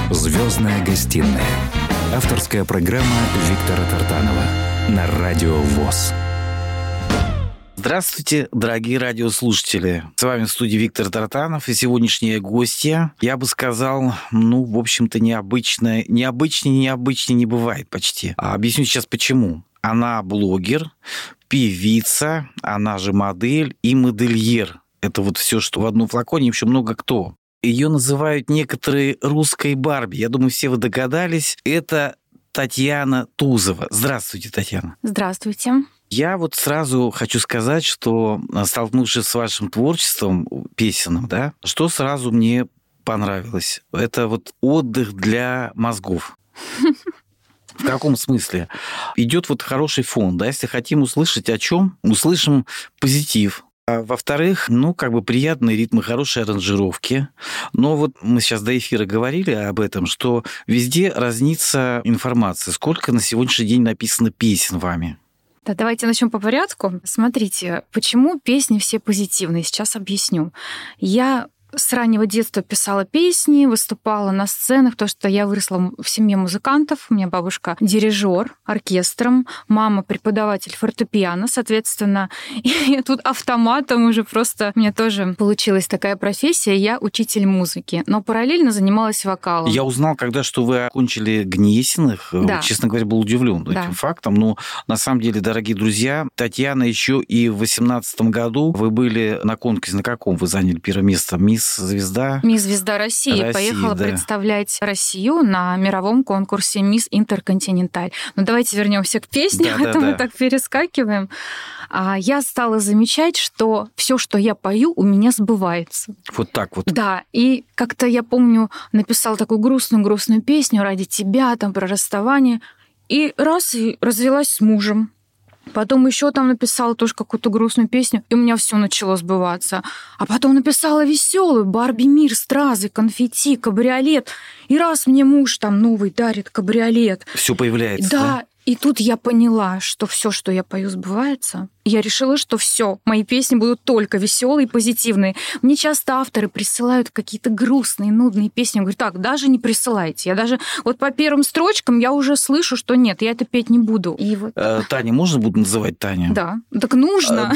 «Звездная гостиная». Авторская программа Виктора Тартанова на Радио ВОС. Здравствуйте, дорогие радиослушатели. С вами в студии Виктор Тартанов, и сегодняшняя гостья, я бы сказал, в общем-то, необычнее не бывает почти. Объясню сейчас почему. Она блогер, певица, она же модель и модельер. Это вот все, что в одном флаконе, еще много кто. Ее называют некоторые русской Барби. Я думаю, все вы догадались. Это Татьяна Тузова. Здравствуйте, Татьяна. Здравствуйте. Я вот сразу хочу сказать, что, столкнувшись с вашим творчеством песенным, да, что сразу мне понравилось. Это вот отдых для мозгов. В каком смысле? Идет вот хороший фон, да, если хотим услышать о чем, услышим позитив. А во-вторых, приятные ритмы, хорошие аранжировки. Но вот мы сейчас до эфира говорили об этом, что везде разнится информация. Сколько на сегодняшний день написано песен вами? Да, давайте начнем по порядку. Смотрите, почему песни все позитивные, сейчас объясню. Я с раннего детства писала песни, выступала на сценах, потому что я выросла в семье музыкантов. У меня бабушка дирижер оркестром, мама преподаватель фортепиано, соответственно. И тут автоматом уже просто у меня тоже получилась такая профессия, я учитель музыки, но параллельно занималась вокалом. Я узнал, что вы окончили Гнесиных, да. Честно говоря, был удивлен этим фактом, но на самом деле, дорогие друзья, Татьяна, еще и в 2018 году вы были на конкурсе, на каком вы заняли первое место? Мисс Звезда России. Поехала представлять Россию на мировом конкурсе Мисс Интерконтиненталь. Но давайте вернемся к песне, мы так перескакиваем. Я стала замечать, что все, что я пою, у меня сбывается. Вот так вот. Да, и как-то я помню, написала такую грустную песню ради тебя, про расставание, и развелась с мужем. Потом еще написала тоже какую-то грустную песню, и у меня все начало сбываться. А потом написала веселую Барби мир, стразы, конфетти, кабриолет. И раз мне муж новый дарит кабриолет. Все появляется. Да. И тут я поняла, что все, что я пою, сбывается. Я решила, что все, мои песни будут только веселые и позитивные. Мне часто авторы присылают какие-то грустные, нудные песни. Я говорю, так, даже не присылайте. Я даже по первым строчкам я уже слышу, что нет, я это петь не буду. И Таня, можно буду называть Таня? Да, так нужно.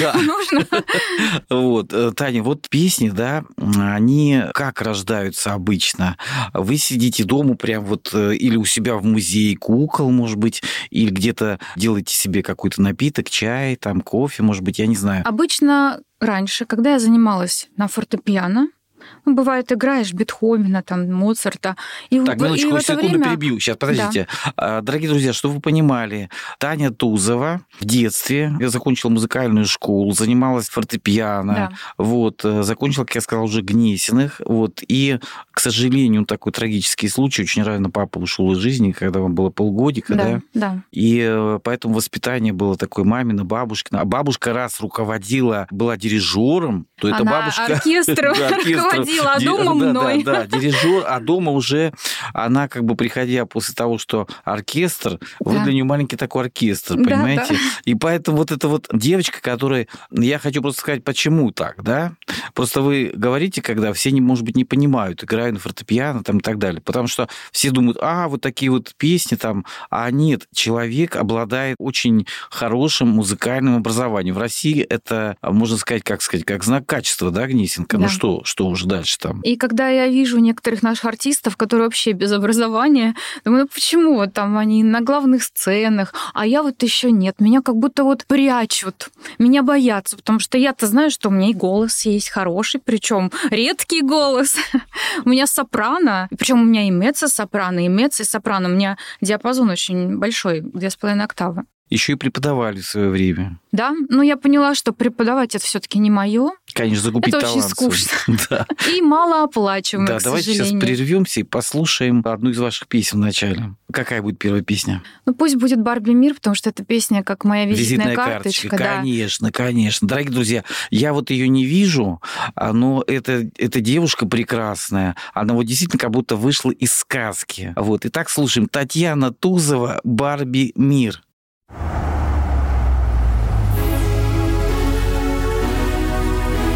нужно. Таня, песни, да, они как рождаются обычно? Вы сидите дома прям или у себя в музее кукол, может быть, или где-то делаете себе какой-то напиток, чай, кофе, может быть, я не знаю. Обычно раньше, когда я занималась на фортепиано, бывает, играешь Бетховена, Моцарта. Так, минуточку, секунду перебью. Сейчас, подождите. Да. Дорогие друзья, чтобы вы понимали, Таня Тузова в детстве закончила музыкальную школу, занималась фортепиано, закончила, как я сказал, уже Гнесиных, и, к сожалению, такой трагический случай, очень рано папа ушел из жизни, когда вам было полгодика, да? И поэтому воспитание было такое мамино, бабушкино. А бабушка раз руководила, была дирижером, то это бабушка... оркестром руководила, а дома мной. Да, дирижер, а дома уже она приходя после того, что оркестр, вы для нее маленький такой оркестр, понимаете? Да. И поэтому эта девочка, которая... Я хочу просто сказать, почему так, да? Просто вы говорите, когда все, может быть, не понимают, играю на фортепиано и так далее, потому что все думают, такие песни а нет, человек обладает очень хорошим музыкальным образованием. В России это, можно сказать, как знак качества, да, Гнесинка? Да. Что уже дальше там? И когда я вижу некоторых наших артистов, которые вообще без образования, думаю, почему они на главных сценах, а я еще нет. Меня как будто прячут, меня боятся, потому что я-то знаю, что у меня и голос есть хороший, причем редкий голос. У меня сопрано, причем у меня и меццо-сопрано, и меццо-сопрано. У меня диапазон очень большой, 2,5 октавы. Еще и преподавали в свое время. Да, но я поняла, что преподавать это все-таки не мое. Конечно, закупить талант. Это очень скучно. Да. И малооплачиваемо, к давайте сожалению. Сейчас прервемся и послушаем одну из ваших песен вначале. Какая будет первая песня? Пусть будет «Барби мир», потому что эта песня как моя визитная карточка. Да. Конечно. Дорогие друзья, я ее не вижу, но эта девушка прекрасная. Она действительно как будто вышла из сказки. Итак, слушаем. Татьяна Тузова «Барби мир».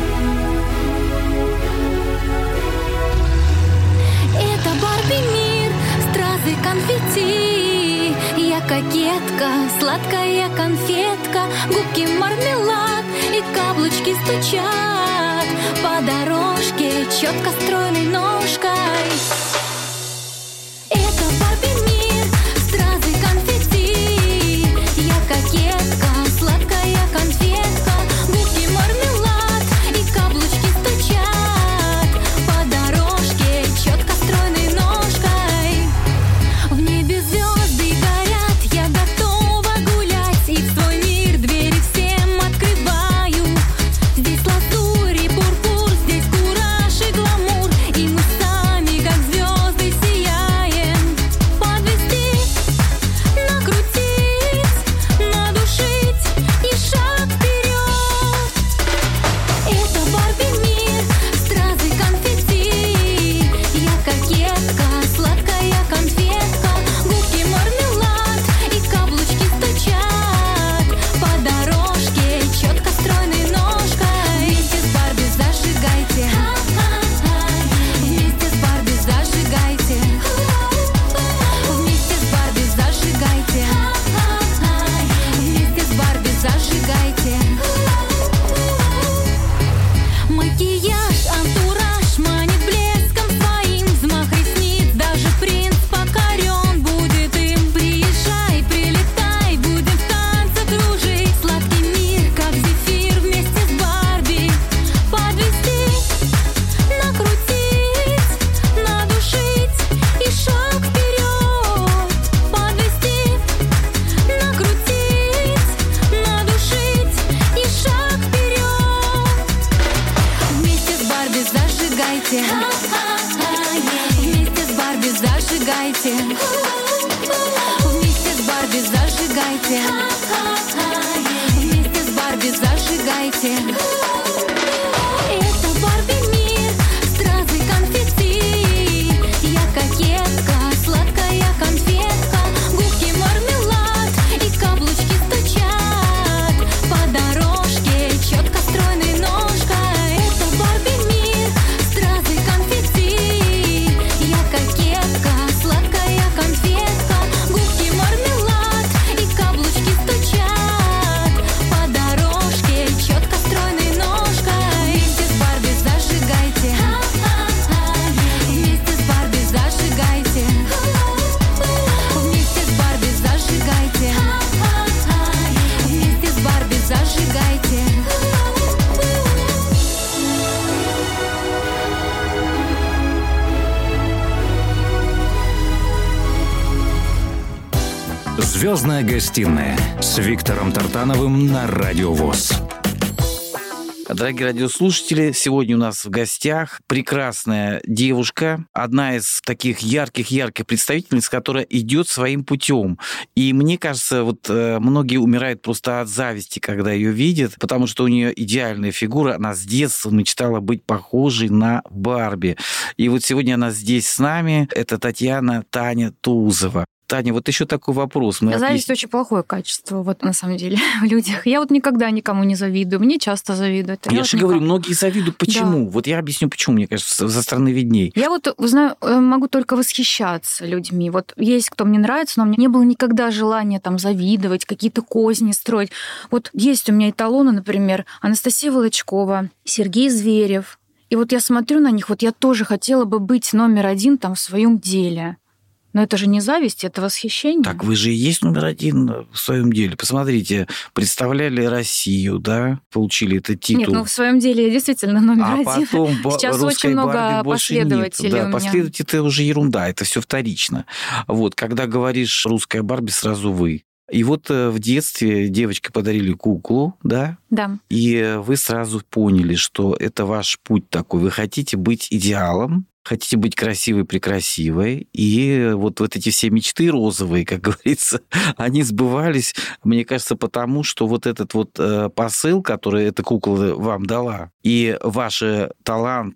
Это Барби мир, кокетка, сладкая конфетка, губки мармелад и каблучки стучат по дорожке четко стройной ножкой. Это Барби мир, стразы конфетти. Я кокетка, сладкая конфетка, губки мармелад и каблучки стучат по дорожке четко стройной ножкой. В небе звезды горят, я готова гулять, и в свой мир двери всем открываю. Здесь лазурь и пурпур, здесь кураж и гламур, и мы сами, как звезды, сияем. Подвести, накрутить, надушить и шаг вперед. Это Барби мир, стразы конфетти. Я кокетка, сладкая конфетка, губки мармелад и каблучки стучат по дорожке четко стройной ножкой. Вместе с Барби зажигайте, вместе с Барби зажигайте, вместе с Барби зажигайте, вместе с Барби зажигайте. Макияж, антураж манит блеском своим, взмах ресниц, даже принц покорен будет им. Приезжай, прилетай, будем в танце кружить, сладкий мир, как зефир, вместе с Барби. Подвести, накрутить, надушить и шаг вперед. Подвести, накрутить, надушить и шаг вперед. Вместе с Барби зажигайте, вместе с Барби зажигайте, вместе с Барби зажигайте, вместе с Барби зажигайте. Это Барби мир, стразы конфетти. Я кокетка, сладкая конфетка, губки мармелад и каблучки стучат по дорожке четко стройной ножкой. Это Барби мир, стразы конфетти. Я кокетка, сладкая конфетка, губки мармелад и каблучки стучат по дорожке четко стройной ножкой. Вместе с Барби зажигайте, вместе с Барби зажигайте, вместе с Барби зажигайте, вместе с Барби зажигайте. «Звездная гостиная» с Виктором Тартановым на Радио ВОС. Дорогие радиослушатели, сегодня у нас в гостях прекрасная девушка, одна из таких ярких представительниц, которая идет своим путем. И мне кажется, вот многие умирают просто от зависти, когда ее видят, потому что у нее идеальная фигура, она с детства мечтала быть похожей на Барби. И вот сегодня она здесь с нами, это Таня Тузова. Таня, вот еще такой вопрос. Зависть очень плохое качество, вот на самом деле, в людях. Я вот никогда никому не завидую, мне часто завидуют. Я же говорю, многие завидуют. Почему? Да. Вот я объясню, почему, мне кажется, со стороны видней. Я вот, знаю, могу только восхищаться людьми. Вот есть кто мне нравится, но у меня не было никогда желания там завидовать, какие-то козни строить. Вот есть у меня эталоны, например, Анастасия Волочкова, Сергей Зверев. И вот я смотрю на них, вот я тоже хотела бы быть номер один там в своем деле. Но это же не зависть, это восхищение. Так вы же и есть номер один в своем деле. Посмотрите, представляли Россию, да, получили этот титул. Нет, ну в своем деле я действительно номер один. Потом сейчас очень много последователей да, у меня. Последователи – это уже ерунда, это все вторично. Вот, когда говоришь «русская Барби», сразу вы. И вот в детстве девочке подарили куклу, да? Да. И вы сразу поняли, что это ваш путь такой. Вы хотите быть идеалом, хотите быть красивой-прекрасивой, и вот эти все мечты розовые, как говорится, они сбывались, мне кажется, потому что вот этот вот посыл, который эта кукла вам дала, и ваш талант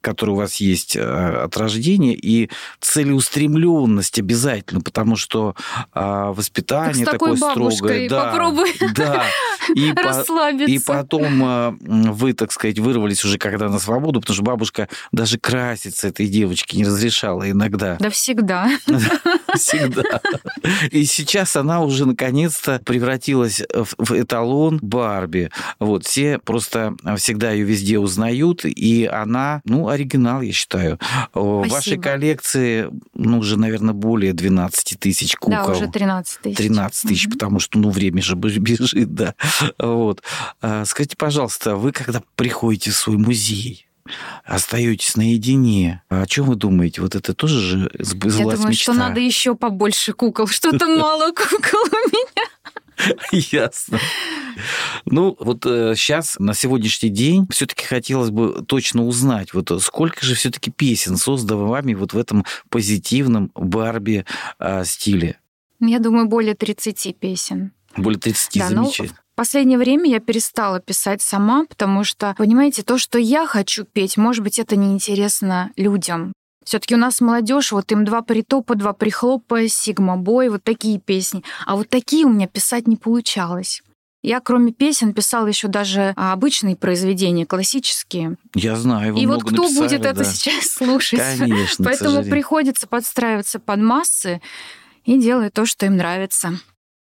который у вас есть от рождения, и целеустремленность обязательно, потому что воспитание такое строгое. Да, попробуй да. расслабиться. И потом вы, так сказать, вырвались уже когда на свободу, потому что бабушка даже краситься этой девочке не разрешала иногда. Да всегда. Всегда. И сейчас она уже наконец-то превратилась в эталон Барби. Вот, все просто всегда ее везде узнают, и она, оригинал, я считаю. В вашей коллекции, уже, наверное, более 12 тысяч кукол. Да, уже 13 тысяч. 13 тысяч, потому что, время же бежит, да. Вот. Скажите, пожалуйста, вы когда приходите в свой музей, остаетесь наедине, о чем вы думаете? Вот это тоже же сбылась мечта? Я думаю, что надо еще побольше кукол. Что-то мало кукол у меня. Ясно. Сейчас, на сегодняшний день, все-таки хотелось бы точно узнать, сколько же все-таки песен создано вами в этом позитивном Барби стиле? Я думаю, более 30 песен. Более 30, да, замечательно. В последнее время я перестала писать сама, потому что, понимаете, то, что я хочу петь, может быть, это неинтересно людям. Все-таки у нас молодежь, им 2 притопа, 2 прихлопа, сигма-бой, такие песни. А такие у меня писать не получалось. Я, кроме песен, писала еще даже обычные произведения, классические. Я знаю, вы и много кто написали, будет это сейчас слушать? Конечно, Поэтому приходится подстраиваться под массы и делать то, что им нравится.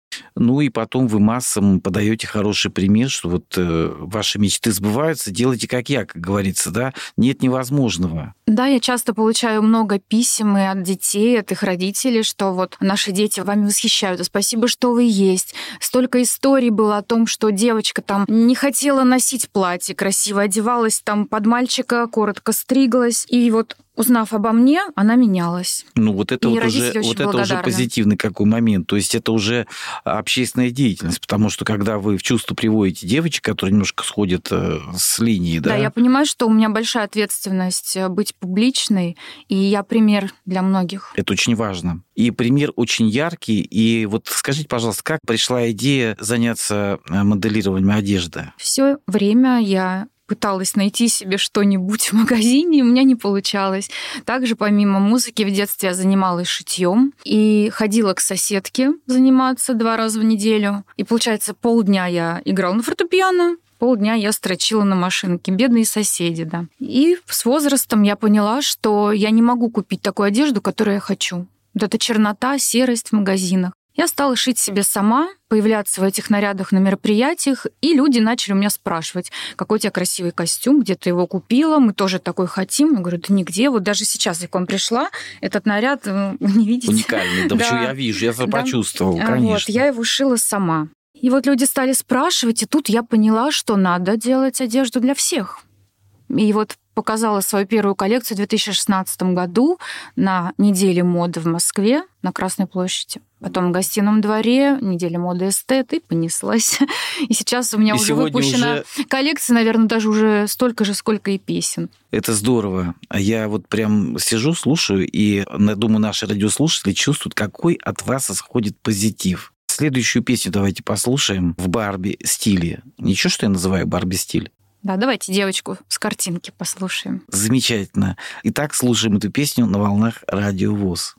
И потом вы массам подаете хороший пример, что ваши мечты сбываются, делайте как я, как говорится, да? Нет невозможного. Да, я часто получаю много писем и от детей, от их родителей, что наши дети вами восхищаются, спасибо, что вы есть. Столько историй было о том, что девочка не хотела носить платье, красиво одевалась под мальчика, коротко стриглась, и узнав обо мне, она менялась. Это уже позитивный какой момент. То есть это уже общественная деятельность, потому что когда вы в чувство приводите девочек, которые немножко сходят с линии, да? Да, я понимаю, что у меня большая ответственность быть публичной, и я пример для многих. Это очень важно. И пример очень яркий. И скажите, пожалуйста, как пришла идея заняться моделированием одежды? Все время я пыталась найти себе что-нибудь в магазине, и у меня не получалось. Также, помимо музыки, в детстве я занималась шитьем и ходила к соседке заниматься 2 раза в неделю. И, получается, полдня я играла на фортепиано, полдня я строчила на машинке. Бедные соседи, да. И с возрастом я поняла, что я не могу купить такую одежду, которую я хочу. Это чернота, серость в магазинах. Я стала шить себе сама, появляться в этих нарядах на мероприятиях, и люди начали у меня спрашивать, какой у тебя красивый костюм, где ты его купила, мы тоже такой хотим. Я говорю, да нигде. Даже сейчас, я к вам пришла, этот наряд, вы не видите. Уникальный, да, почему я вижу, я почувствовал, конечно. Я его шила сама. И люди стали спрашивать, и тут я поняла, что надо делать одежду для всех. И показала свою первую коллекцию в 2016 году на неделе моды в Москве на Красной площади. Потом в Гостином дворе, неделя моды эстет, и понеслась. И сейчас у меня уже выпущена коллекция, наверное, даже уже столько же, сколько и песен. Это здорово. Я прям сижу, слушаю, и думаю, наши радиослушатели чувствуют, какой от вас исходит позитив. Следующую песню давайте послушаем в Барби-стиле. Ничего, что я называю Барби-стиль? Да, давайте девочку с картинки послушаем. Замечательно. Итак, слушаем эту песню на волнах Радио ВОС.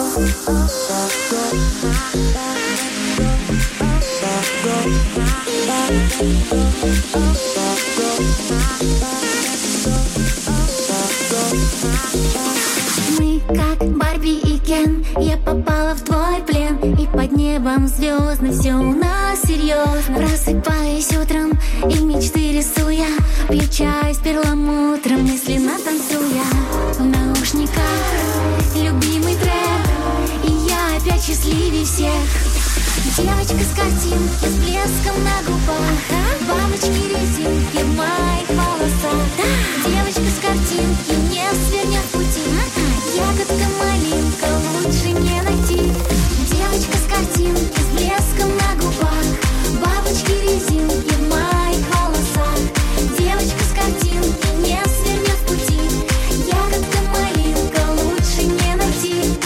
Мы как Барби и Кен, я попала в твой плен, и под небом звездно все у нас серьезно. Просыпаюсь утром и мечты рисуя, пью чай с перламутром, мысленно танцуя. В наушниках любимый трек, и я опять счастливее всех. Девочка с картинки с блеском на губах, бабочки резинки в моих волосах. Девочка с картинки не свернет пути, ягодка малинка лучше не найти. Девочка с картинки с блеском на губах, бабочки резинки в моих волосах. Девочка с картинки не свернет пути, ягодка малинка лучше не найти.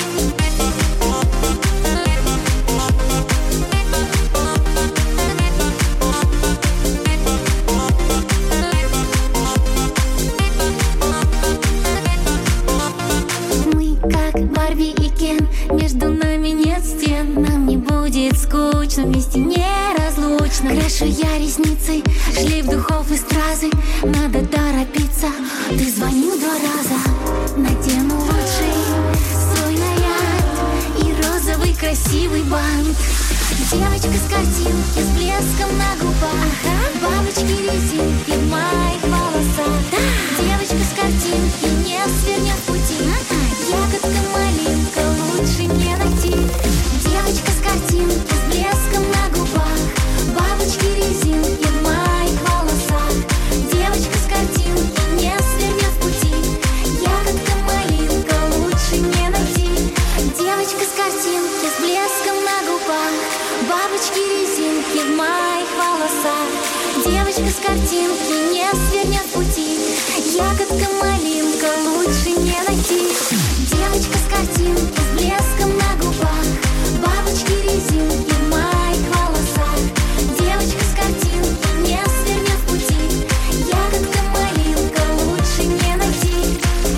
красивый бант. Девочка с картинки с блеском на губах, бабочки резинки в моих волосах. Девочка с картинки не свернет пути, ягодка малинка лучше не найти. Девочка с картинки с блеском на губах, бабочки резинки в моих волосах. Девочка с картинки не свернет пути, ягодка малинка лучше не найти. Девочка с картинки с блеском на губах, бабочки резинки в моих волосах. Девочка с картинки не свернет пути, ягодка малинка лучше не найти. Девочка с картинки с блеском на губах, бабочки резинки в моих волосах. Девочка с картинки не свернет пути, ягодка малинка лучше не найти.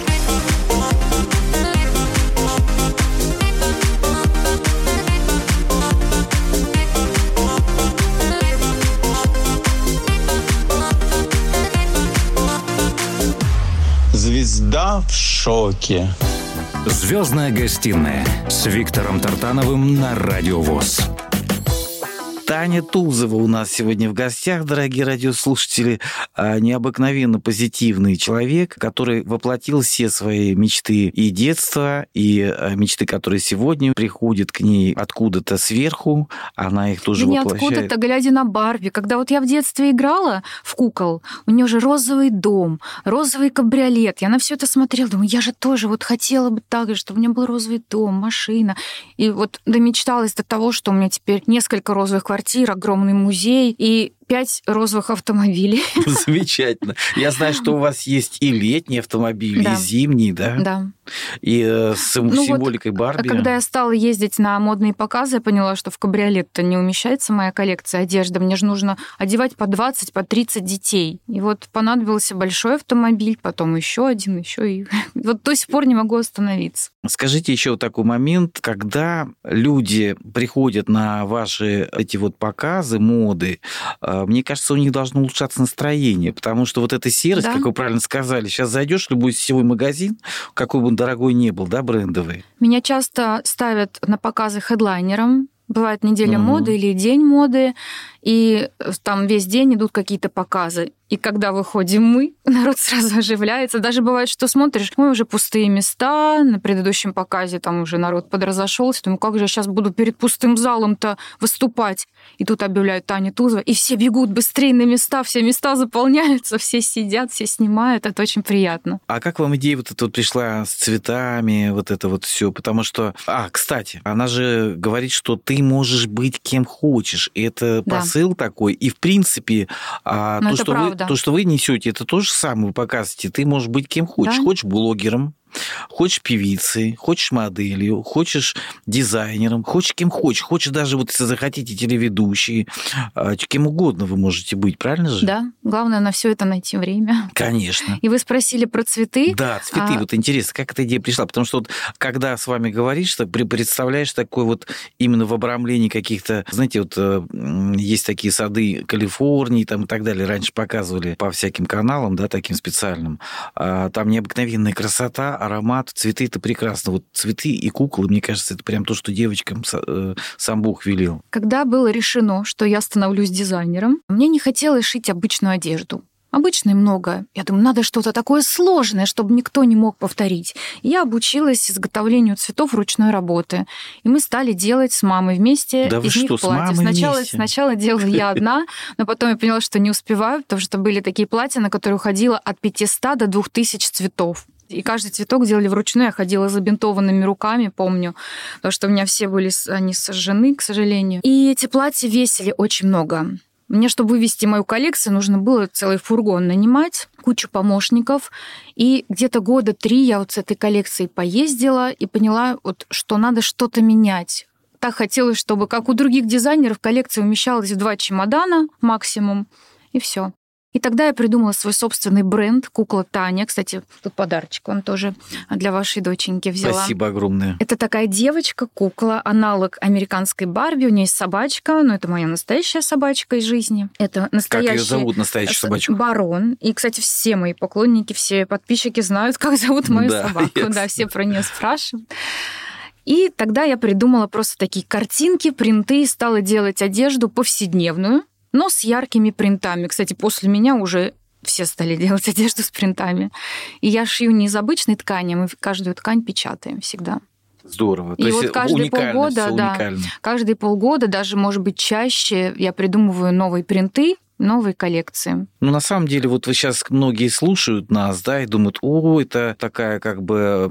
Звезда в шоке. Звездная гостиная с Виктором Тартановым на Радио ВОС. Таня Тузова у нас сегодня в гостях, дорогие радиослушатели. Необыкновенно позитивный человек, который воплотил все свои мечты и детства, и мечты, которые сегодня приходят к ней откуда-то сверху. Она их тоже не воплощает. откуда-то, глядя на Барби. Когда вот я в детстве играла в кукол, у нее же розовый дом, розовый кабриолет. Я на все это смотрела, думаю, я же тоже вот хотела бы так же, чтобы у меня был розовый дом, машина. И вот домечталась до того, что у меня теперь несколько розовых квартир, огромный музей и 5 розовых автомобилей. Замечательно. Я знаю, что у вас есть и летний автомобиль, Да. и зимний, да? Да. И с символикой Барби. Когда я стала ездить на модные показы, я поняла, что в кабриолет-то не умещается моя коллекция одежды. Мне же нужно одевать по 20, по 30 детей. И вот понадобился большой автомобиль, потом еще один, еще и... Вот до сих пор не могу остановиться. Скажите еще вот такой момент, когда люди приходят на ваши эти вот показы, моды, мне кажется, у них должно улучшаться настроение, потому что вот эта серость, Да. как вы правильно сказали, сейчас зайдешь в любой сетевой магазин, какой бы он дорогой ни был, да, брендовый. Меня часто ставят на показы хедлайнером. Бывает неделя Мгм. моды или день моды, и там весь день идут какие-то показы. И когда выходим мы, народ сразу оживляется. Даже бывает, что смотришь, ой, уже пустые места, на предыдущем показе там уже народ подразошелся. Думаю, как же я сейчас буду перед пустым залом-то выступать? И тут объявляют Таня Тузова, и все бегут быстрее на места, все места заполняются, все сидят, все снимают. Это очень приятно. А как вам идея вот эта вот пришла с цветами, вот это вот все? Потому что... кстати, она же говорит, что ты можешь быть кем хочешь. И это Да. посыл такой. И, в принципе, Но это правда. то, что вы несете, это то же самое вы показываете. Ты можешь быть кем хочешь. Да. Хочешь блогером, хочешь певицей, хочешь моделью, хочешь дизайнером, хочешь кем хочешь. Хочешь даже, вот если захотите, телеведущий. Кем угодно вы можете быть, правильно же? Да, главное на все это найти время. Конечно. И вы спросили про цветы. Да, цветы. Вот интересно, как эта идея пришла? Потому что вот, когда с вами говоришь, что представляешь такой вот именно в обрамлении каких-то... Знаете, вот есть такие сады Калифорнии там и так далее. Раньше показывали по всяким каналам, да, таким специальным. Там необыкновенная красота, аромат, цветы — это прекрасно. Вот цветы и куклы, мне кажется, это прям то, что девочкам сам Бог велел. Когда было решено, что я становлюсь дизайнером, мне не хотелось шить обычную одежду. Обычной много. Я думаю, надо что-то такое сложное, чтобы никто не мог повторить. И я обучилась изготовлению цветов ручной работы. И мы стали делать с мамой вместе Да вы из них что, с платья. мамой вместе? Сначала делала я одна, но потом я поняла, что не успеваю, потому что были такие платья, на которые уходило от 500 до 2000 цветов. И каждый цветок делали вручную. Я ходила забинтованными руками, помню, потому что у меня все были они сожжены, к сожалению. И эти платья весили очень много. Мне, чтобы вывести мою коллекцию, нужно было целый фургон нанимать, кучу помощников. И где-то 3 года я вот с этой коллекцией поездила и поняла, вот, что надо что-то менять. Так хотелось, чтобы, как у других дизайнеров, коллекция умещалась в 2 чемодана максимум, и все. И тогда я придумала свой собственный бренд «Кукла Таня». Кстати, тут подарочек вам тоже для вашей доченьки взяла. Спасибо огромное. Это такая девочка-кукла, аналог американской Барби. У нее есть собачка, но это моя настоящая собачка из жизни. Это настоящий... Как ее зовут, настоящую собачку? Барон. И, кстати, все мои поклонники, все подписчики знают, как зовут мою Да, собаку. ясно. Да, все про нее спрашивают. И тогда я придумала просто такие картинки, принты, и стала делать одежду повседневную, но с яркими принтами. Кстати, после меня уже все стали делать одежду с принтами. И я шью не из обычной ткани, мы каждую ткань печатаем всегда. Здорово. И То есть вот каждые уникально, полгода, всё да, уникально. каждые полгода, даже, может быть, чаще, я придумываю новые принты, новые коллекции. Ну, на самом деле, вот вы сейчас многие слушают нас, да, и думают, это такая как бы,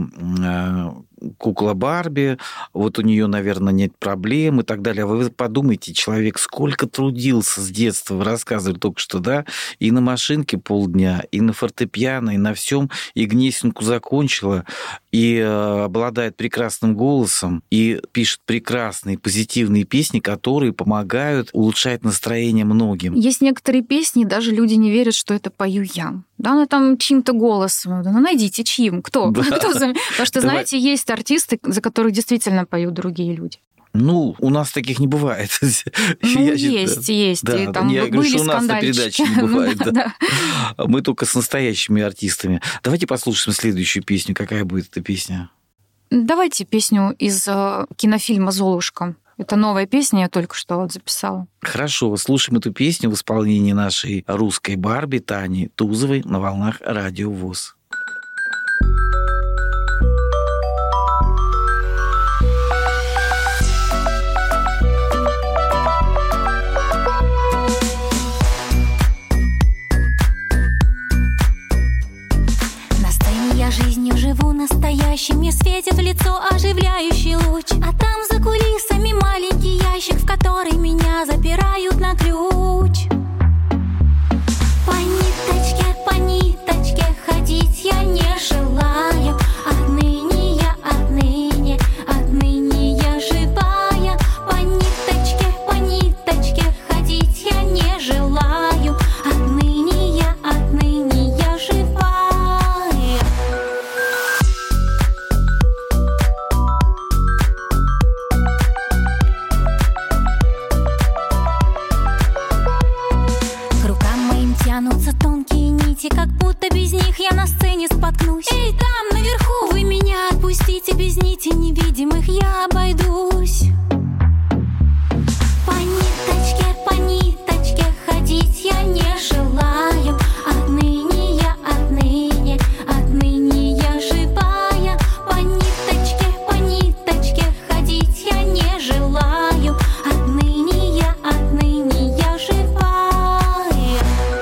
кукла Барби, вот у нее, наверное, нет проблем и так далее. А вы подумайте, человек сколько трудился с детства, вы рассказывали только что, да, и на машинке полдня, и на фортепиано, и на всем, и Гнесинку закончила, и обладает прекрасным голосом, и пишет прекрасные позитивные песни, которые помогают улучшать настроение многим. Есть некоторые песни, даже люди не верят, что это пою я. Да, она там чьим-то голосом. Ну, найдите, чьим, кто? Да. Потому что, Давай. знаете, есть артисты, за которых действительно поют другие люди. Ну, у нас таких не бывает. Ну, Я есть. Да, И там я говорю, были что у нас на передаче скандальчики. не бывает. Ну, да. да. Мы только с настоящими артистами. Давайте послушаем следующую песню. Какая будет эта песня? Давайте песню из кинофильма «Золушка». Это новая песня, я только что вот записала. Хорошо, слушаем эту песню в исполнении нашей русской Барби Тани Тузовой на волнах Радио ВОС. На сцене я жизнью живу настоящим, мне светит в лицо оживляющий луч. А там за кулисами маленький ящик, в который меня запирают на ключ. По ниточке ходить я не желаю. Отныне я живая. По ниточке ходить я не желаю. Отныне я живая. К рукам моим тянутся тонкие нити, как будто без них я на сцене споткнусь. Эй, там наверху, вы меня отпустите, без нити невидимых я обойдусь. По ниточке ходить я не желаю. Отныне я живая. По ниточке ходить я не желаю. Отныне я живая.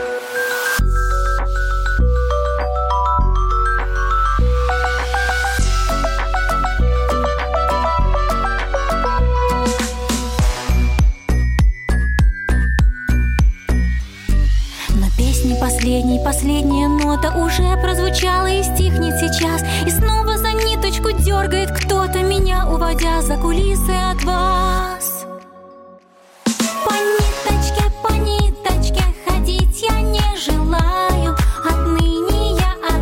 Но песни последняя нота уже прозвучала и стихнет сейчас. И снова за ниточку дергает кто-то меня, уводя за кулисы от вас. По ниточке ходить я не желаю. Отныне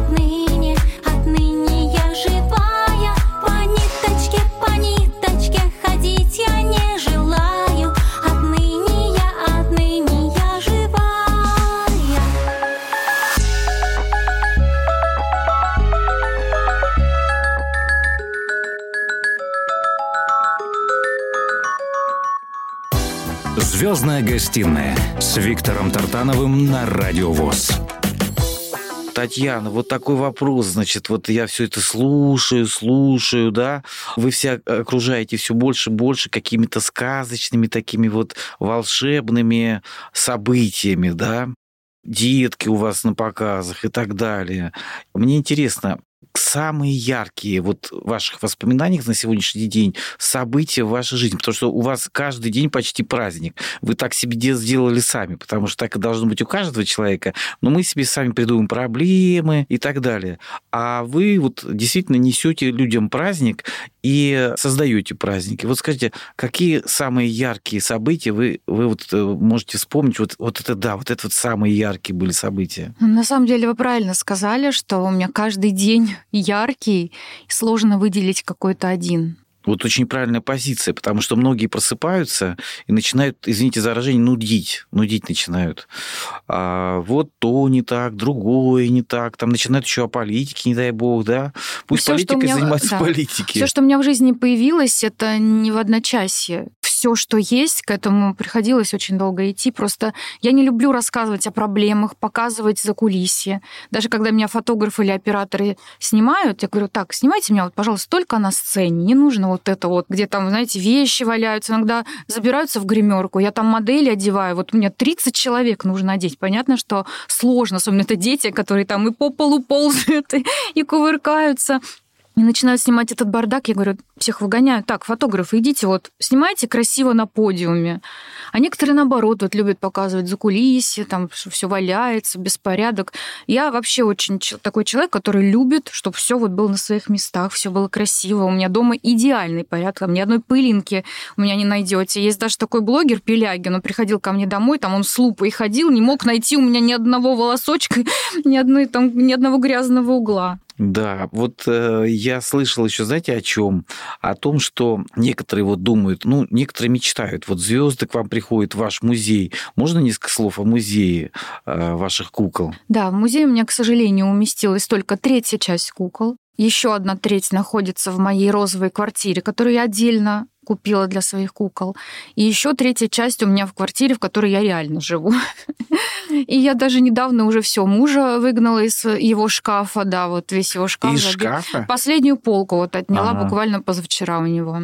я живая. По ниточке ходить я не желаю. Отныне я живая. «Звездная гостиная» с Виктором Тартановым на Радио ВОС. Татьяна, вот такой вопрос, значит, вот я все это слушаю, да, вы все окружаете все больше и больше какими-то сказочными, такими вот волшебными событиями, да, детки у вас на показах и так далее. Мне интересно, самые яркие вот в ваших воспоминаниях на сегодняшний день события в вашей жизни, потому что у вас каждый день почти праздник. Вы так себе сделали сами, потому что так и должно быть у каждого человека, но мы себе сами придумываем проблемы и так далее. А вы вот действительно несете людям праздник и создаете праздники. Вот скажите, какие самые яркие события вы вот можете вспомнить? Вот это вот самые яркие были события. На самом деле вы правильно сказали, что у меня каждый день яркий, и сложно выделить какой-то один. Вот очень правильная позиция, потому что многие просыпаются и начинают, извините за выражение, нудить начинают. Вот то не так, другое не так, там начинают еще о политике, не дай бог, да. Пусть Всё, что у политикой меня- занимаются да. политики. Все, что у меня в жизни появилось, это не в одночасье. Все, что есть, к этому приходилось очень долго идти. Просто я не люблю рассказывать о проблемах, показывать закулисье. Даже когда меня фотографы или операторы снимают, я говорю, так, снимайте меня, вот, пожалуйста, только на сцене. Не нужно вот это вот, где там, знаете, вещи валяются. Иногда забираются в гримерку, я там модели одеваю. Вот мне 30 человек нужно одеть. Понятно, что сложно, особенно это дети, которые там и по полу ползают, и кувыркаются. И начинают снимать этот бардак, я говорю, всех выгоняю. Так, фотографы, идите вот, снимайте красиво на подиуме. А некоторые, наоборот, вот любят показывать закулисье, там все валяется, беспорядок. Я вообще очень такой человек, который любит, чтобы все вот было на своих местах, все было красиво. У меня дома идеальный порядок, там ни одной пылинки у меня не найдете. Есть даже такой блогер Пелягин, он приходил ко мне домой, там он с лупой ходил, не мог найти у меня ни одного волосочка, ни одного грязного угла. Да, вот я слышал еще, знаете, о чем? О том, что некоторые вот думают, некоторые мечтают, вот звезды к вам приходят в ваш музей. Можно несколько слов о музее ваших кукол? Да, в музее у меня, к сожалению, уместилась только 3-я часть кукол. Еще 1/3 находится в моей розовой квартире, которую я отдельно купила для своих кукол. И еще 3-я часть у меня в квартире, в которой я реально живу. И я даже недавно уже мужа выгнала из его шкафа, да, вот весь его шкаф. Из шкафа? Последнюю полку вот отняла буквально позавчера у него.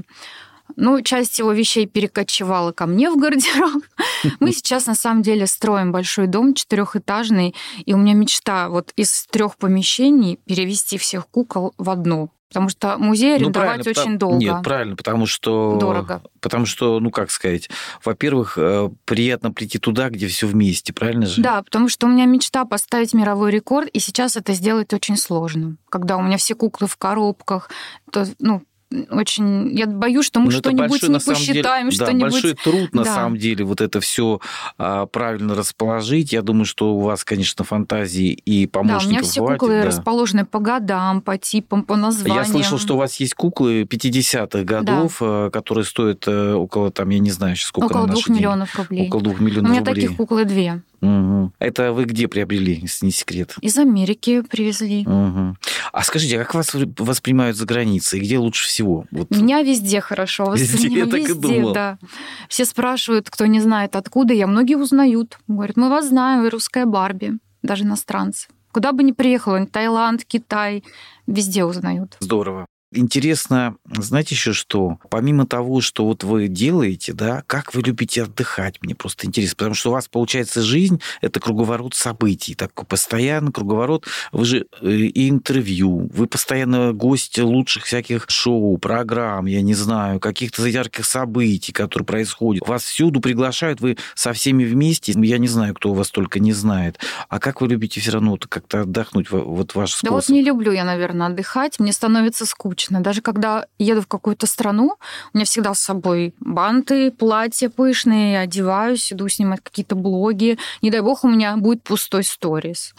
Часть его вещей перекочевала ко мне в гардероб. Мы сейчас, на самом деле, строим большой дом 4-этажный, и у меня мечта вот из 3 помещений перевести всех кукол в одно. Потому что музей арендовать очень долго. Нет, правильно, потому что... Дорого. Потому что, как сказать, во-первых, приятно прийти туда, где все вместе, правильно же? Да, потому что у меня мечта поставить мировой рекорд, и сейчас это сделать очень сложно. Когда у меня все куклы в коробках, то, очень... Я боюсь, что мы что-нибудь не посчитаем, что-нибудь... Да, большой труд, на Да. самом деле, вот это все правильно расположить. Я думаю, что у вас, конечно, фантазии и помощников Да, у меня все хватит, куклы да. расположены по годам, по типам, по названиям. Я слышал, что у вас есть куклы 50-х годов, которые стоят около, там, я не знаю, сейчас сколько Около на 2 наши деньги. миллионов рублей. Около 2 У миллионов меня рублей. таких куклы 2. Угу. Это вы где приобрели, если не секрет? Из Америки привезли. Угу. А скажите, а как вас воспринимают за границей? Где лучше всего? Вот. Меня везде хорошо Везде, я так и думал. да. Все спрашивают, кто не знает, откуда я. Многие узнают. Говорят, мы вас знаем, вы русская Барби. Даже иностранцы. Куда бы ни приехала, Таиланд, Китай, везде узнают. Здорово. Интересно, знаете еще что? Помимо того, что вот вы делаете, да, как вы любите отдыхать? Мне просто интересно, потому что у вас, получается, жизнь – это круговорот событий, такой постоянный круговорот. Вы же и интервью, вы постоянно гость лучших всяких шоу, программ, я не знаю, каких-то ярких событий, которые происходят. Вас всюду приглашают, вы со всеми вместе. Я не знаю, кто вас только не знает. А как вы любите все равно как-то отдохнуть, вот ваш способ? Да вот не люблю я, наверное, отдыхать. Мне становится скучно. Даже когда еду в какую-то страну, у меня всегда с собой банты, платья пышные, я одеваюсь, иду снимать какие-то блоги. Не дай бог, у меня будет пустой сторис.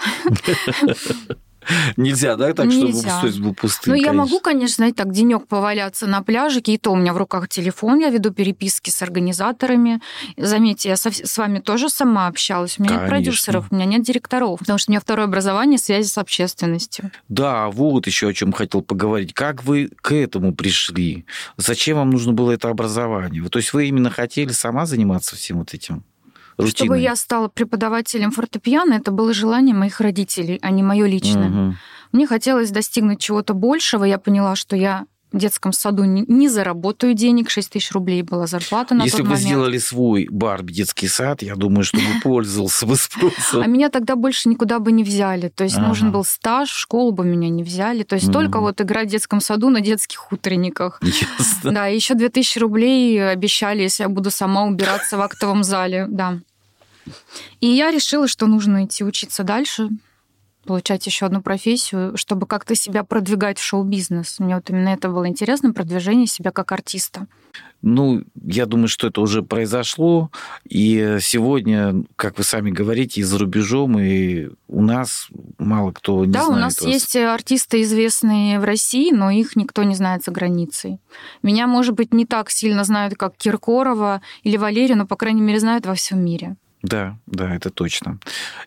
Нельзя, да, так, Нельзя. чтобы был пустым? Я могу, конечно, знаете, так денек поваляться на пляжике, и то у меня в руках телефон, я веду переписки с организаторами. Заметьте, я с вами тоже сама общалась. У меня нет продюсеров, у меня нет директоров, потому что у меня 2-е образование связи с общественностью. Да, вот еще о чем хотел поговорить. Как вы к этому пришли? Зачем вам нужно было это образование? То есть вы именно хотели сама заниматься всем вот этим? Рутиной. Чтобы я стала преподавателем фортепиано, это было желание моих родителей, а не мое личное. Угу. Мне хотелось достигнуть чего-то большего. Я поняла, что я в детском саду не заработаю денег. 6 тысяч рублей была зарплата на Если тот бы вы момент. сделали свой Барби детский сад, я думаю, что бы пользовался бы спросом. А меня тогда больше никуда бы не взяли. То есть нужен был стаж, в школу бы меня не взяли. То есть только вот играть в детском саду на детских утренниках. Ясно. Да, еще 2000 рублей обещали, если я буду сама убираться в актовом зале. Да. И я решила, что нужно идти учиться дальше, получать еще одну профессию, чтобы как-то себя продвигать в шоу-бизнес. Мне вот именно это было интересно, продвижение себя как артиста. Я думаю, что это уже произошло, и сегодня, как вы сами говорите, и за рубежом, и у нас мало кто не знает Да, у нас вас. есть артисты, известные в России, но их никто не знает за границей. Меня, может быть, не так сильно знают, как Киркорова или Валерию, но, по крайней мере, знают во всем мире. Да, это точно.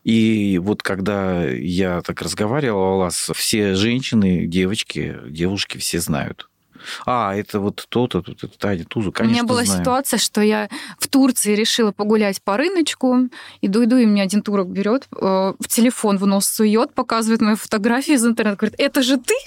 И вот когда я так разговаривал у вас, все женщины, девушки все знают. Это вот то-то, это Таня Тузу, конечно, У меня была знаем. ситуация, что я в Турции решила погулять по рыночку, иду, и мне один турок берет, в телефон в нос сует, показывает мои фотографии из интернета, говорит, это же ты?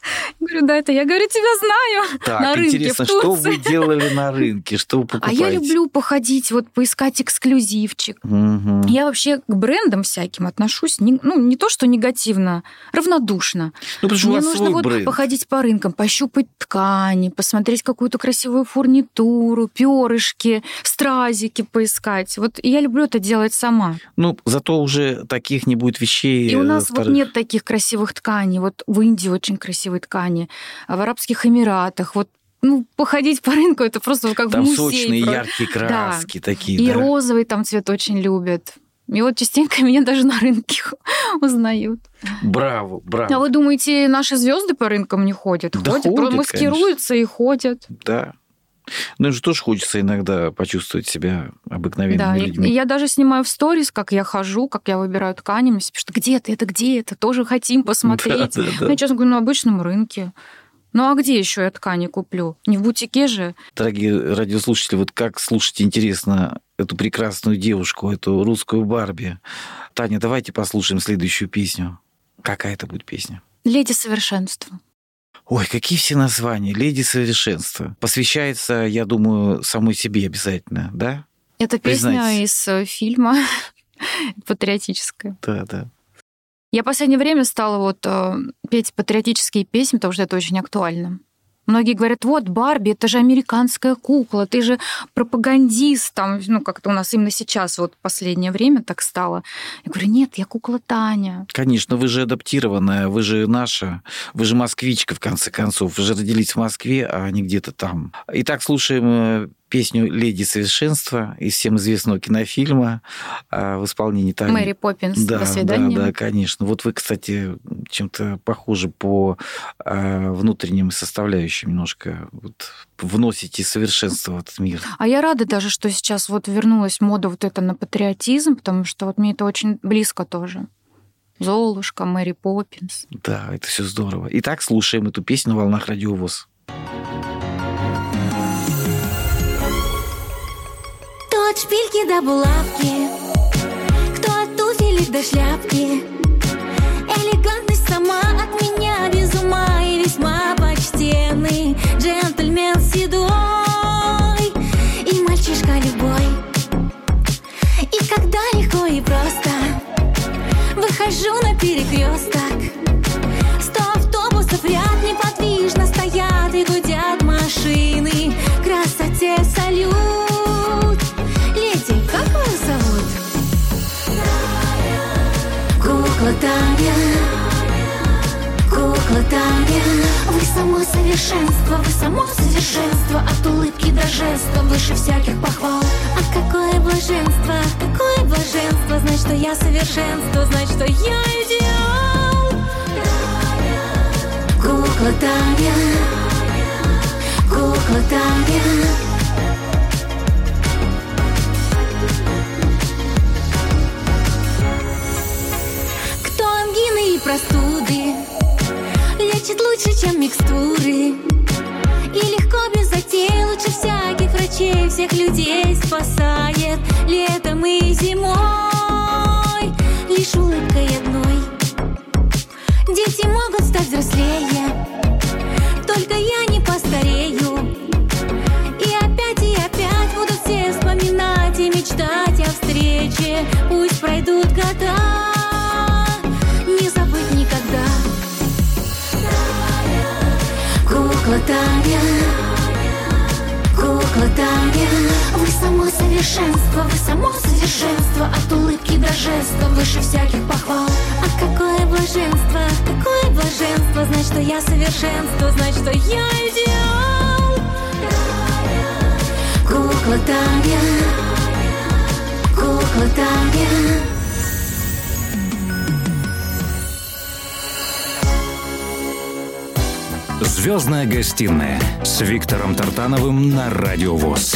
Я говорю, да, это я. Говорю, тебя знаю. Так, на рынке интересно, в Турции. Что вы делали на рынке? Что вы покупаете? А я люблю походить, поискать эксклюзивчик. Угу. Я вообще к брендам всяким отношусь не то, что негативно, равнодушно. Потому что у Мне вас нужно свой бренд. походить по рынкам, пощупать ткани, посмотреть какую-то красивую фурнитуру, перышки, стразики поискать. Я люблю это делать сама. Зато уже таких не будет вещей. И у нас вторых. нет таких красивых тканей. В Индии очень красивые ткани, в Арабских Эмиратах. Походить по рынку, это просто как Там в музей. сочные, яркие краски такие. И розовый там цвет очень любят. И частенько меня даже на рынке узнают. Браво. А вы думаете, наши звезды по рынкам не ходят? Да ходят, маскируются и ходят. Да. Им же тоже хочется иногда почувствовать себя обыкновенными людьми. И я даже снимаю в сторис, как я хожу, как я выбираю ткани. Мне все пишут, где это? Тоже хотим посмотреть. Да. Я честно говорю, на обычном рынке. А где еще я ткани куплю? Не в бутике же. Дорогие радиослушатели, как слушать интересно эту прекрасную девушку, эту русскую Барби. Таня, давайте послушаем следующую песню. Какая это будет песня? «Леди совершенства». Ой, какие все названия. «Леди совершенства». Посвящается, я думаю, самой себе обязательно, да? Это песня Признайтесь. из фильма патриотическая. Да. Я в последнее время стала петь патриотические песни, потому что это очень актуально. Многие говорят, Барби, это же американская кукла, ты же пропагандист, как-то у нас именно сейчас, в последнее время так стало. Я говорю, нет, я кукла Таня. Конечно, вы же адаптированная, вы же наша, вы же москвичка, в конце концов. Вы же родились в Москве, а не где-то там. Итак, слушаем песню «Леди совершенства» из всем известного кинофильма в исполнении Тани. Мэри Поппинс. До свидания. Да, конечно. Вы, кстати, чем-то похожи по внутренним составляющим немножко. Вносите совершенство в этот мир. А я рада даже, что сейчас вернулась мода эта на патриотизм, потому что мне это очень близко тоже. Золушка, Мэри Поппинс. Да, это все здорово. Итак, слушаем эту песню на волнах Радио ВОС. Кто от шпильки до булавки, кто от туфелек до шляпки. Элегантность сама от меня без ума и весьма почтенный джентльмен седой и мальчишка любой. И когда легко и просто выхожу на перекресток, 100 автобусов в ряд неподвижно стоят и гудят машины. Красоте салют. Леди, как вас зовут? Кукла Таня, кукла Таня. Вы само совершенство, от улыбки до жеста выше всяких похвал. А какое блаженство, знать, что я совершенство, знать, что я идеал. Кукла Таня, кукла Таня. Кто ангины и простуды лечит лучше, чем микстуры, и легко без затей лучше всяких врачей всех людей спасает летом и зимой. Лишь улыбкой одной дети могут стать взрослее, только я не постарею. И опять будут все вспоминать и мечтать о встрече. Пусть пройдут года, не забыть никогда. Кукла Таня, кукла Таня. Вы само совершенство, от улыбки до жеста выше всяких похвал. А какое блаженство, знать, что я совершенство, знать, что я идеал. Кукла Таня, кукла Таня. «Звездная гостиная» с Виктором Тартановым на Радио ВОС.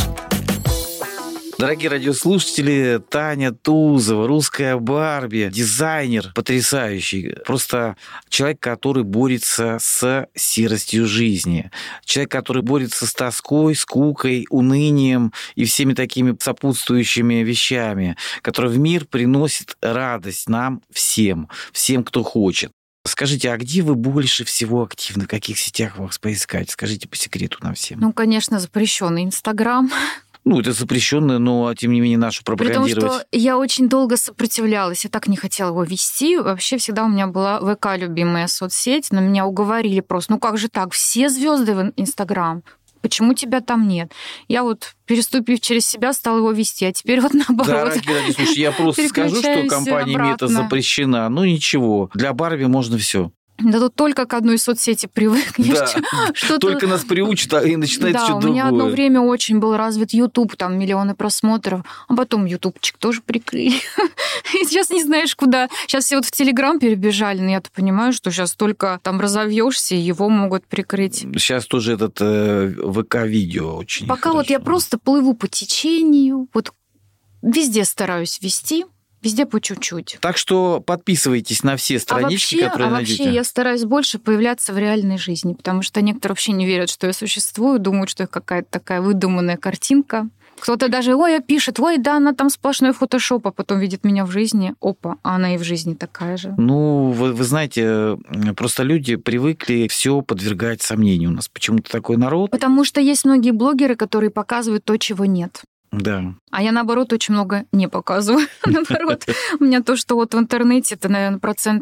Дорогие радиослушатели, Таня Тузова, русская Барби, дизайнер потрясающий. Просто человек, который борется с серостью жизни. Человек, который борется с тоской, скукой, унынием и всеми такими сопутствующими вещами, который в мир приносит радость нам всем, кто хочет. Скажите, а где вы больше всего активны? В каких сетях вас поискать? Скажите по секрету нам всем. Ну, конечно, запрещенный Инстаграм. Ну, это запрещенное, но, тем не менее, нашу пропагандировать. При том, что я очень долго сопротивлялась, я так не хотела его вести. Вообще всегда у меня была ВК любимая соцсеть, но меня уговорили просто. Ну как же так? Все звезды в Инстаграм. Почему тебя там нет? Я вот, переступив через себя, стала его вести, а теперь вот наоборот. Дорогие, слушай, я просто скажу, что компания Мета запрещена. Ну ничего, для Барби можно все. Да тут только к одной соцсети привыкнешь. Да, что-то... только нас приучат, и начинается что-то другое. Да, у меня одно время очень был развит YouTube, там миллионы просмотров, а потом ютубчик тоже прикрыли. И сейчас не знаешь, куда. Сейчас все вот в Телеграм перебежали, но я-то понимаю, что сейчас только там разовьешься, и его могут прикрыть. Сейчас тоже этот ВК-видео очень Пока хорошо. Вот я просто плыву по течению, вот везде стараюсь вести, везде по чуть-чуть. Так что подписывайтесь на все странички, которые найдете. Вообще я стараюсь больше появляться в реальной жизни, потому что некоторые вообще не верят, что я существую, думают, что я какая-то такая выдуманная картинка. Кто-то даже, пишет, да, она там сплошной фотошоп, а потом видит меня в жизни, опа, а она и в жизни такая же. Ну, вы знаете, просто люди привыкли все подвергать сомнению. У нас почему-то такой народ. Потому что есть многие блогеры, которые показывают то, чего нет. Да. А я, наоборот, очень много не показываю. Наоборот, у меня то, что вот в интернете, это, наверное,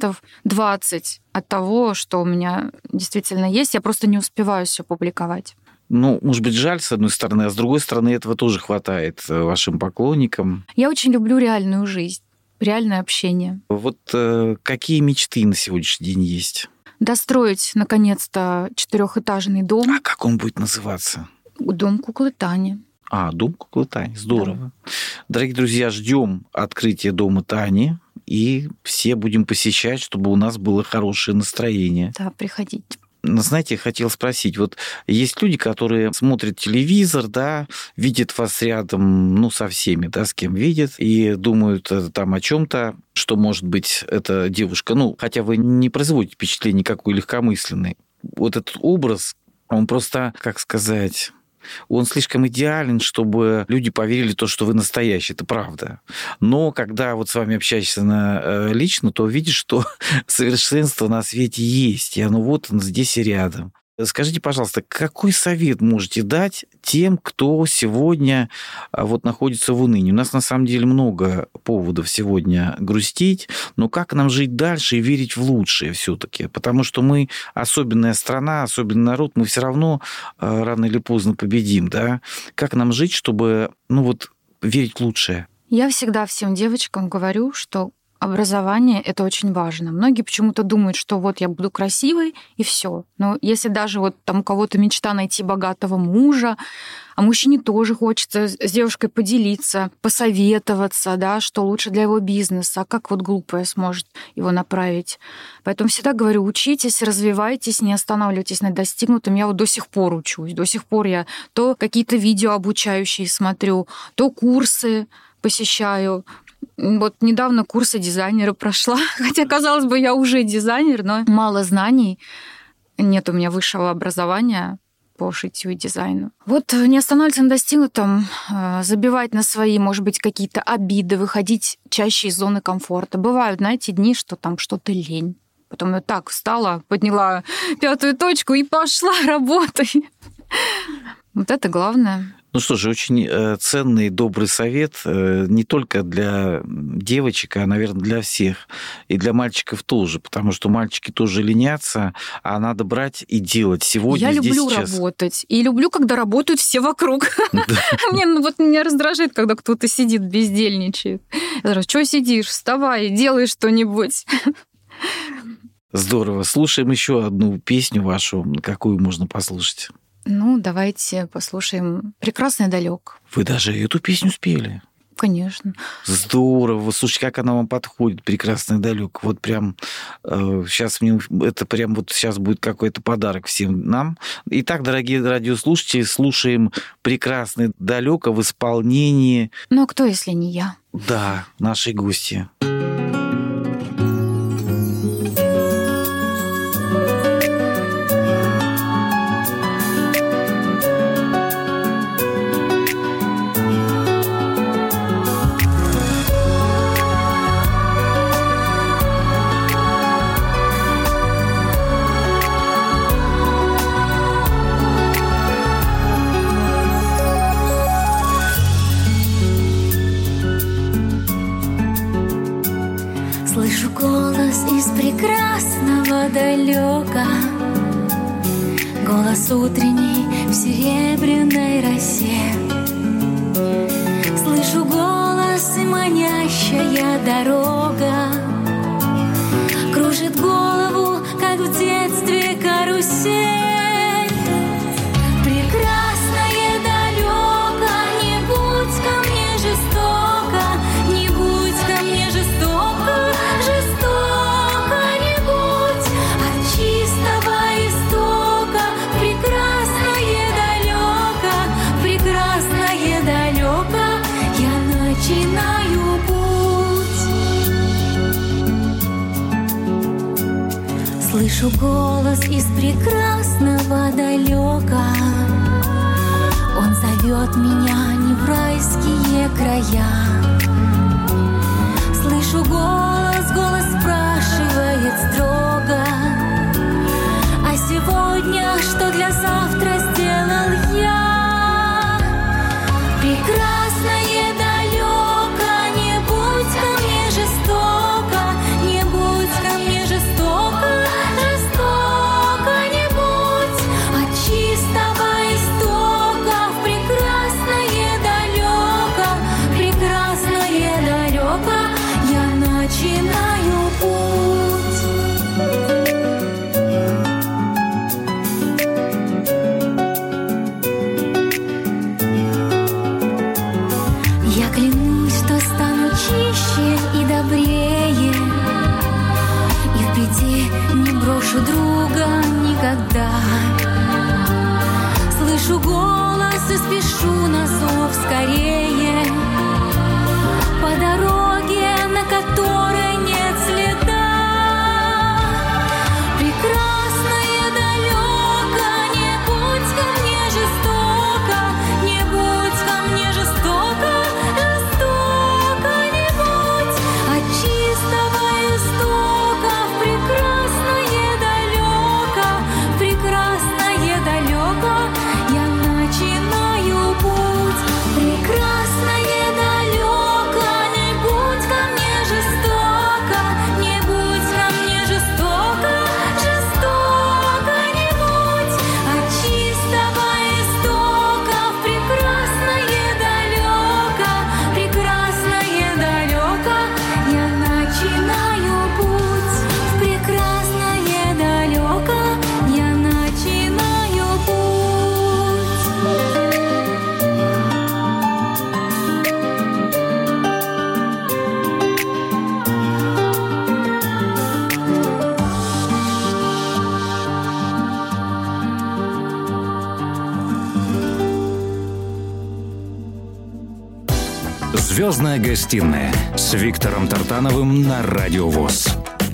20% от того, что у меня действительно есть. Я просто не успеваю все публиковать. Ну, может быть, жаль, с одной стороны, а с другой стороны, этого тоже хватает вашим поклонникам. Я очень люблю реальную жизнь, реальное общение. Вот какие мечты на сегодняшний день есть? Достроить, наконец-то, 4-этажный дом. А как он будет называться? Дом куклы Тани. Дом куклы Тани. Здорово. Да. Дорогие друзья, ждем открытия дома Тани, и все будем посещать, чтобы у нас было хорошее настроение. Да, приходите. Знаете, я хотел спросить, вот есть люди, которые смотрят телевизор, да, видят вас рядом, со всеми, да, с кем видят, и думают там о чем-то, что, может быть, эта девушка, хотя вы не производите впечатление никакой легкомысленной. Вот этот образ, он просто, как сказать... Он слишком идеален, чтобы люди поверили в то, что вы настоящий. Это правда. Но когда вот с вами общаешься лично, то видишь, что совершенство на свете есть. И оно здесь и рядом. Скажите, пожалуйста, какой совет можете дать тем, кто сегодня находится в унынии? У нас на самом деле много поводов сегодня грустить, но как нам жить дальше и верить в лучшее все-таки? Потому что мы особенная страна, особенный народ, мы все равно рано или поздно победим, да? Как нам жить, чтобы, верить в лучшее? Я всегда всем девочкам говорю, что образование — это очень важно. Многие почему-то думают, что я буду красивой, и все. Но если даже у кого-то мечта найти богатого мужа, а мужчине тоже хочется с девушкой поделиться, посоветоваться, да, что лучше для его бизнеса, а как глупая сможет его направить. Поэтому всегда говорю, учитесь, развивайтесь, не останавливайтесь на достигнутом. Я до сих пор учусь. До сих пор я то какие-то видео обучающие смотрю, то курсы посещаю. Недавно курсы дизайнера прошла, хотя, казалось бы, я уже дизайнер, но мало знаний, нет у меня высшего образования по шитью и дизайну. Не останавливаться на достигнутом, забивать на свои, может быть, какие-то обиды, выходить чаще из зоны комфорта. Бывают, знаете, дни, что там что-то лень. Потом я так встала, подняла 5-ю точку и пошла работать. Это главное. Ну что же, очень ценный, добрый совет не только для девочек, а, наверное, для всех. И для мальчиков тоже, потому что мальчики тоже ленятся, а надо брать и делать сегодня, Я здесь, люблю сейчас. работать. И люблю, когда работают все вокруг. Меня раздражает, когда кто-то сидит, бездельничает. Я говорю, что сидишь? Вставай, делай что-нибудь. Здорово. Слушаем еще одну песню вашу. Какую можно послушать? Ну, давайте послушаем «Прекрасный далек». Вы даже эту песню спели? Конечно. Здорово. Слушайте, как она вам подходит, «Прекрасный далек». Вот прям сейчас мне это прям вот сейчас будет какой-то подарок всем нам. Итак, дорогие радиослушатели, слушаем «Прекрасный далек» в исполнении... Ну, а кто, если не я? Да, нашей гости. Слышу голос из прекрасного далека, голос утренний в серебряной росе. Слышу голос и манящая дорога кружит голову, как в детстве карусель. Прекрасное далеко, не будь ко мне жестоко, не будь ко мне жестоко, жестоко не будь. От чистого истока в прекрасное далеко, в прекрасное далеко я начинаю путь. Слышу голос из прекрасного далека, он зовет меня не в райские края. Слышу голос, голос спрашивает строго: а сегодня что для завтра сделал я? Прекрасное далеко, не будь ко мне жестоко, не будь ко мне жестоко, жестоко не будь. От чистого истока в прекрасное далеко, прекрасное далеко я начинаю путь. Я клянусь, что стану чище и добрее, и в беде не брошу друга никогда. Слышу голос и спешу на зов скорее по дороге, на которой нет следа. Прекрасное далеко, не будь ко мне жестоко, не будь ко мне жестоко, жестоко не будь. От чистого истока в прекрасное далеко, в прекрасное далеко я начинаю путь. Прекрасное далеко, не будь ко мне жестоко, не будь ко мне жестоко, жестоко не будь. От чистого истока в прекрасное далеко, прекрасное далеко я начинаю путь. В прекрасное далеко я начинаю путь. «Звездная гостиная» с Виктором Тартановым на Радио ВОС.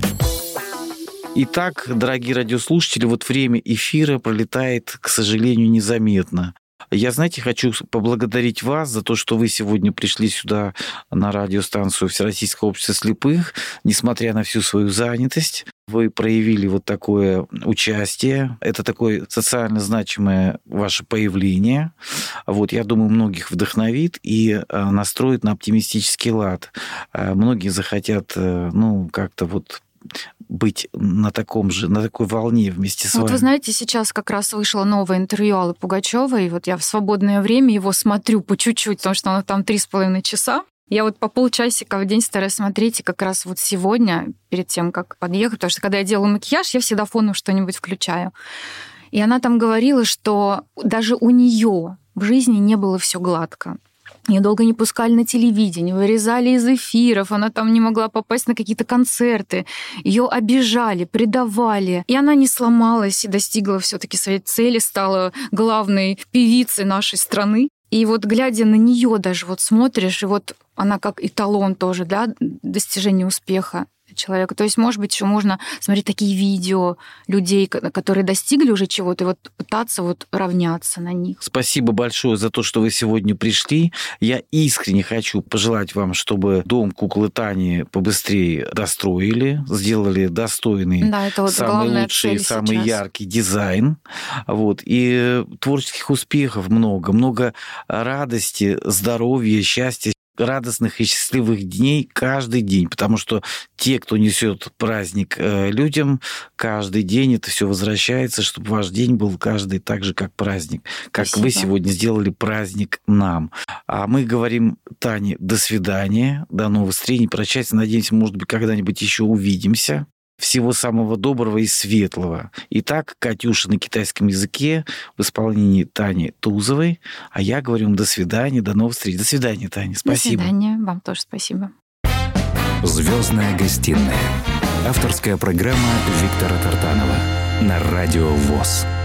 Итак, дорогие радиослушатели, вот время эфира пролетает, к сожалению, незаметно. Я, знаете, хочу поблагодарить вас за то, что вы сегодня пришли сюда на радиостанцию Всероссийского общества слепых, несмотря на всю свою занятость. Вы проявили вот такое участие. Это такое социально значимое ваше появление. Вот, я думаю, многих вдохновит и настроит на оптимистический лад. Многие захотят, как-то вот быть на такой волне вместе с вами. Вот вы знаете, сейчас как раз вышло новое интервью Аллы Пугачевой, и вот я в свободное время его смотрю по чуть-чуть, потому что оно там 3,5 часа. Я вот по полчасика в день стараюсь смотреть, и как раз вот сегодня, перед тем, как подъехать, потому что когда я делаю макияж, я всегда фоном что-нибудь включаю. И она там говорила, что даже у нее в жизни не было все гладко. Ее долго не пускали на телевидение, вырезали из эфиров, она там не могла попасть на какие-то концерты, ее обижали, предавали. И она не сломалась и достигла все-таки своей цели, стала главной певицей нашей страны. И вот глядя на нее даже вот смотришь, и вот она как эталон тоже, да, достижения успеха человека. То есть, может быть, еще можно смотреть такие видео людей, которые достигли уже чего-то, и вот пытаться вот равняться на них. Спасибо большое за то, что вы сегодня пришли. Я искренне хочу пожелать вам, чтобы дом куклы Тани побыстрее достроили, сделали достойный, Да, это вот самый лучший, самый яркий дизайн. Вот. И творческих успехов много радости, здоровья, счастья, радостных и счастливых дней каждый день, потому что те, кто несет праздник людям, каждый день это все возвращается, чтобы ваш день был каждый так же, как праздник, как Спасибо. вы сегодня сделали праздник нам. А мы говорим Тане до свидания, до новых встреч, прощайте, надеемся, может быть, когда-нибудь еще увидимся. Всего самого доброго и светлого. Итак, Катюша на китайском языке в исполнении Тани Тузовой. А я говорю вам до свидания, до новых встреч. До свидания, Таня. Спасибо. До свидания. Вам тоже спасибо. «Звездная гостиная». Авторская программа Виктора Тартанова на Радио ВОС.